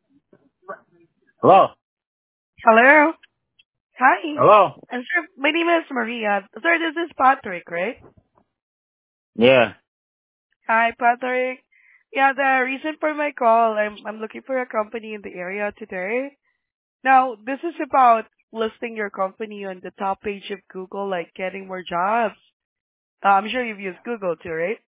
Hello. Hello. Hi. Hello. Sir, my name is Maria. Sir, this is Patrick, right? Yeah. Hi, Patrick. Yeah, the reason for my call, I'm looking for a company in the area today. Now, this is about listing your company on the top page of Google, like getting more jobs. I'm sure you've used Google too, right?